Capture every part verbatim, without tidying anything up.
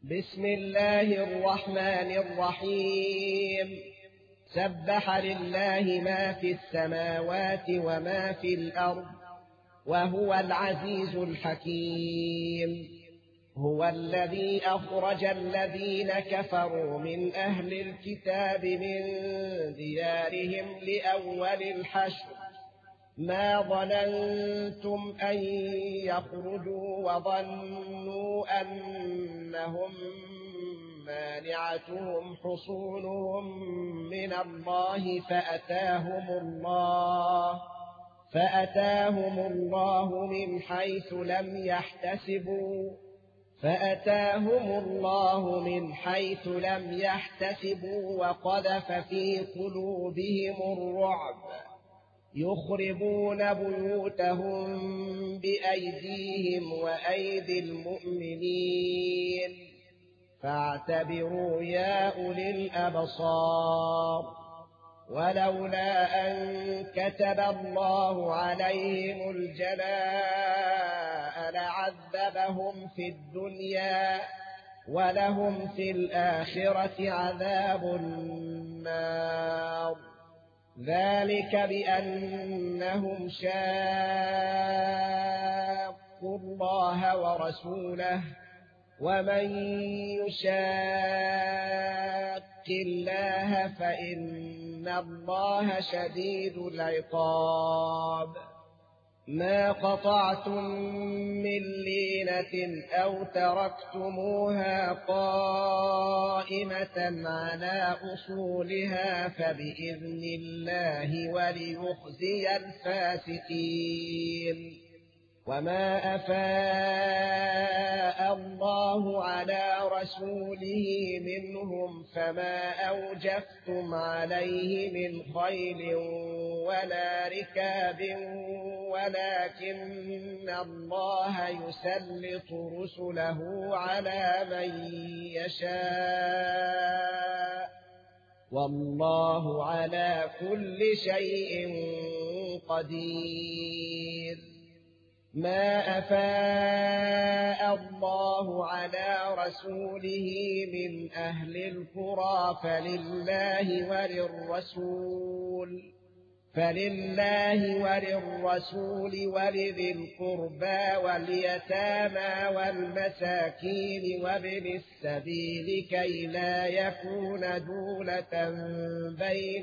بسم الله الرحمن الرحيم. سبح لله ما في السماوات وما في الأرض وهو العزيز الحكيم. هو الذي أخرج الذين كفروا من أهل الكتاب من ديارهم لأول الحشر ما ظننتم أن يخرجوا وظنوا أنهم مانعتهم حصونهم من الله فأتاهم الله فأتاهم الله من حيث لم يحتسبوا فأتاهم الله من حيث لم يحتسبوا وقذف في قلوبهم الرعب يخربون بيوتهم بأيديهم وأيدي المؤمنين فاعتبروا يا أولي الأبصار. ولولا أن كتب الله عليهم الجلاء لعذبهم في الدنيا ولهم في الآخرة عذاب النار. ذلك بأنهم شاقوا الله ورسوله ومن يشاق الله فإن الله شديد العقاب. ما قطعتم من لينة أو تركتموها قائمة على أصولها فبإذن الله وليخزي الفاسقين. وما أفاء الله على رسوله منهم فما أوجفتم عليه من خيل ولا ركاب ولكن الله يسلط رسله على من يشاء والله على كل شيء قدير. ما أفاء الله على رسوله من أهل القرى فلله وللرسول فلله وللرسول ولذي القربى واليتامى والمساكين وابن السبيل كي لا يكون دولة بين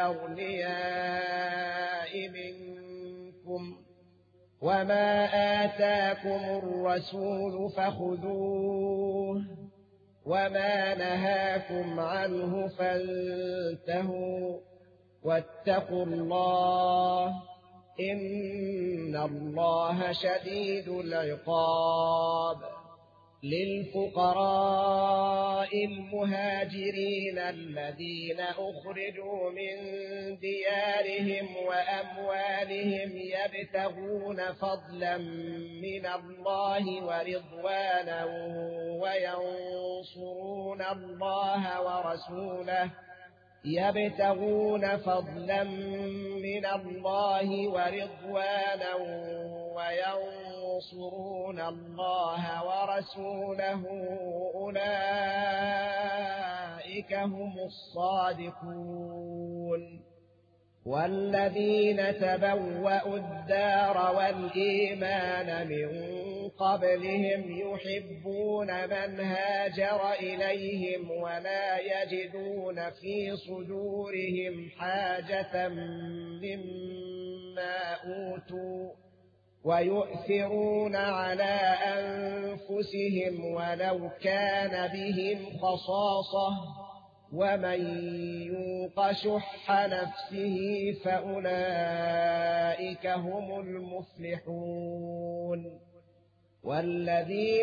الأغنياء منكم. وما آتاكم الرسول فخذوه وما نهاكم عنه فانتهوا واتقوا الله إن الله شديد العقاب. للفقراء المهاجرين الذين أخرجوا من ديارهم وأموالهم يبتغون فضلا من الله ورضوانا وينصرون الله ورسوله يبتغون فضلا من الله ورضوانا وينصرون الله ورسوله أولئك هم الصادقون. والذين تبوأوا الدار والإيمان من قبلهم يحبون من هاجر إليهم ولا يجدون في صدورهم حاجة مما أوتوا ويؤثرون على أنفسهم ولو كان بهم خصاصة ومن يوق شح نفسه فأولئك هم المفلحون. والذين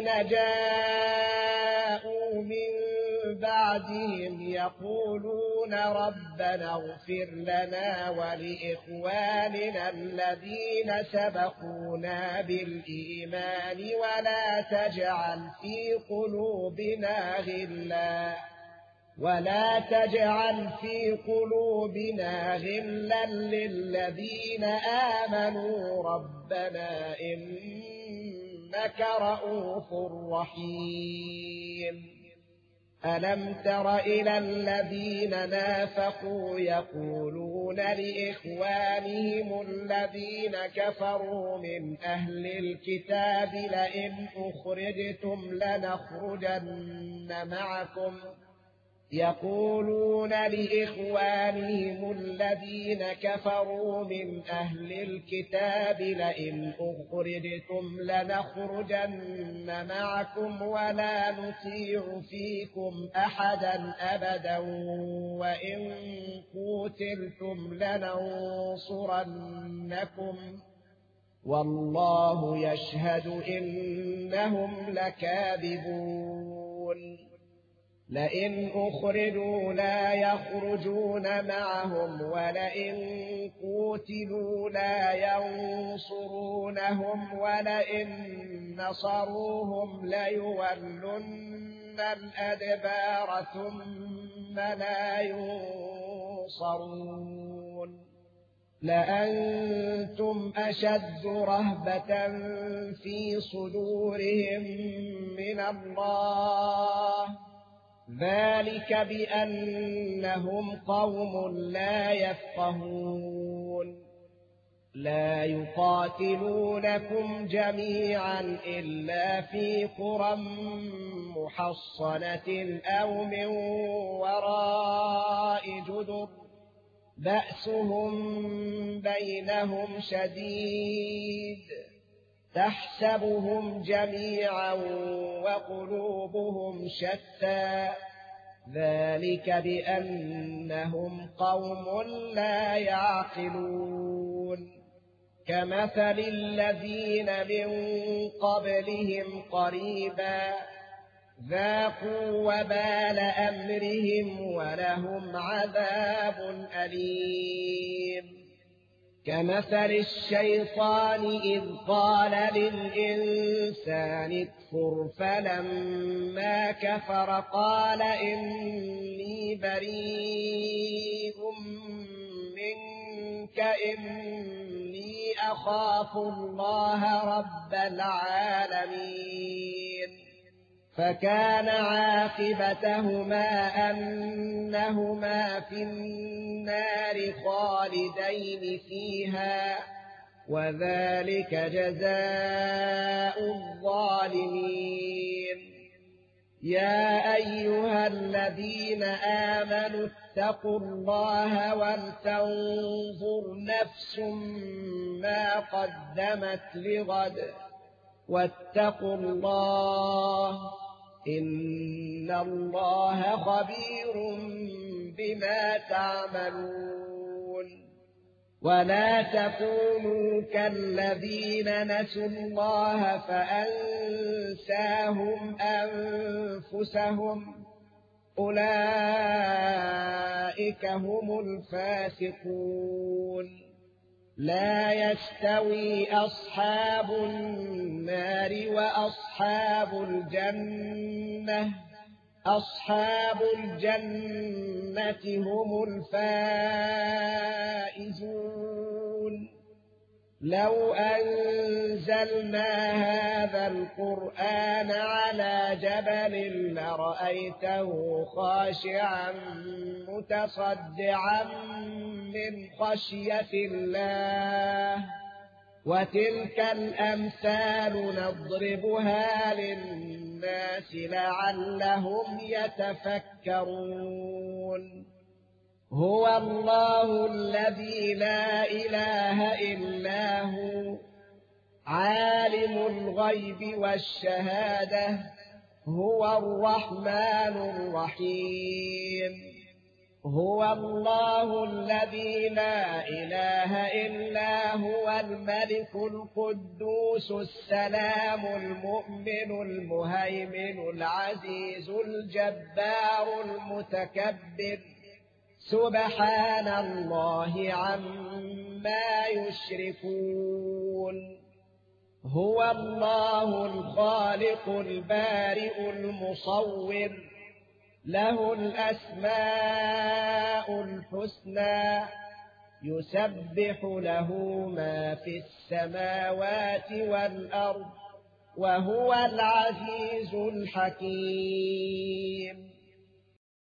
جاءوا من بعدهم يقولون ربنا اغفر لنا ولإخواننا الذين سبقونا بالإيمان ولا تجعل في قلوبنا غلا ولا تجعل في قلوبنا غلا للذين آمنوا ربنا إنك رؤوف رحيم. ألم تر إلى الذين نافقوا يقولون لإخوانهم الذين كفروا من أهل الكتاب لئن أخرجتم لنخرجن معكم يقولون لإخوانهم الذين كفروا من أهل الكتاب لئن أخرجتم لنخرجن معكم ولا نطيع فيكم أحدا أبدا وإن قوتلتم لننصرنكم والله يشهد إنهم لكاذبون لئن أخرجوا لا يخرجون معهم ولئن قوتلوا لا ينصرونهم ولئن نصروهم ليولن الأدبار ثم لا ينصرون لأنتم أشد رهبة في صدورهم من الله ذلك بأنهم قوم لا يفقهون لا يقاتلونكم جميعا إلا في قرى محصنة أو من وراء جدر بأسهم بينهم شديد تحسبهم جميعا وقلوبهم شتى ذلك بأنهم قوم لا يعقلون كمثل الذين من قبلهم قريبا ذاقوا وبال أمرهم ولهم عذاب أليم كمثل الشيطان إذ قال للإنسان اكفر فلما كفر قال إني بريء منك إني أخاف الله رب العالمين فكان عاقبتهما أنهما في النار خالدين فيها وذلك جزاء الظالمين يا أيها الذين آمنوا اتقوا الله ولتنظر نفس ما قدمت لغد واتقوا الله إن الله خبير بما تعملون ولا تكونوا كالذين نسوا الله فأنساهم أنفسهم أولئك هم الفاسقون لا يستوي أصحاب النار وأصحاب الجنة أصحاب الجنة هم الفائزون لو أنزلنا هذا القرآن على جبل لرأيته خاشعا متصدعا من خشية الله وتلك الأمثال نضربها للناس لعلهم يتفكرون هو الله الذي لا إله إلا هو عالم الغيب والشهادة هو الرحمن الرحيم هو الله الذي لا إله إلا هو الملك القدوس السلام المؤمن المهيمن العزيز الجبار المتكبر سبحان الله عما يشركون هو الله الخالق البارئ المصور له الأسماء الحسنى يسبح له ما في السماوات والأرض وهو العزيز الحكيم